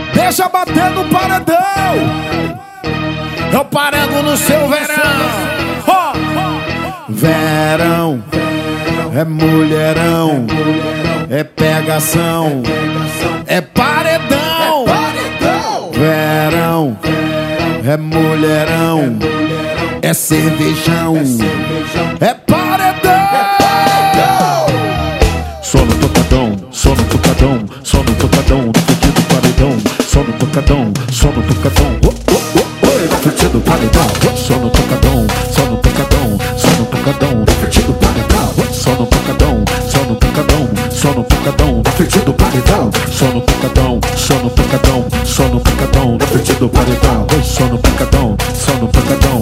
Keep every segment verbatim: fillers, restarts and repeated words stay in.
Deixa bater no paredão. Eu parego no seu verão. Oh. Verão é mulherão, é pegação, é paredão. Verão é mulherão, é cervejão, é paredão. Só no tocadão, só no tocadão, só no tocadão, no fedido paredão. Só no tocadão, só no tocadão, oh, oh, oh, oh, no fedido paredão. Só no tocadão, só no tocadão, só no tocadão, no fedido paredão. Só no tocadão, só no tocadão, só no tocadão, no fedido paredão. Só no tocadão, só no tocadão, só no tocadão, no fedido paredão. Só no tocadão, só no tocadão.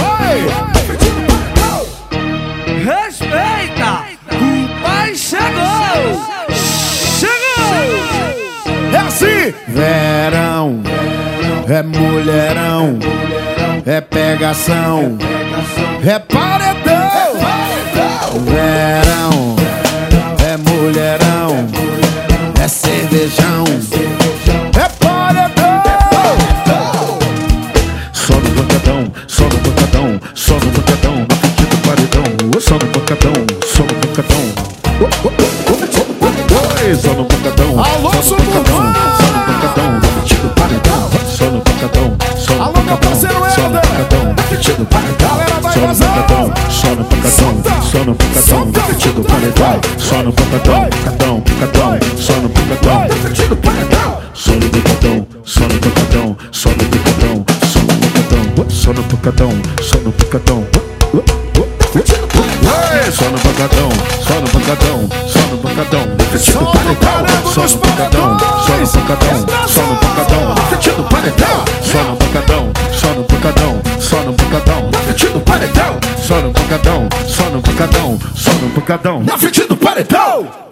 Respeita! O pai chegou! Chegou! É assim! Verão é mulherão, é pegação, é paredão. Verão é mulherão, é cervejão, é paredão. Só no tocadão, só no tocadão, só no tocadão, no fedido paredão. Só no tocadão, só no tocadão. Só no tocadão, Alô, só no tocadão, só no tocadão, no fedido paredão. Só no tocadão, só no tocadão, só no tocadão, no fedido paredão. Só no tocadão, só no tocadão, só no tocadão, no fedido paredão. Só no tocadão, tocadão, tocadão, só no tocadão, no fedido paredão. Só no tocadão, só no tocadão, só no tocadão, só no tocadão, só no tocadão, só no tocadão. Só no pancadão, só no pancadão, só no pancadão, no fedido paredão. Só no pancadão, só no pancadão, só no pancadão, no fedido paredão. Só no pancadão, só no pancadão, só no pancadão, no fedido paredão. Só no pancadão, só no pancadão, só no pancadão, no fedido paredão.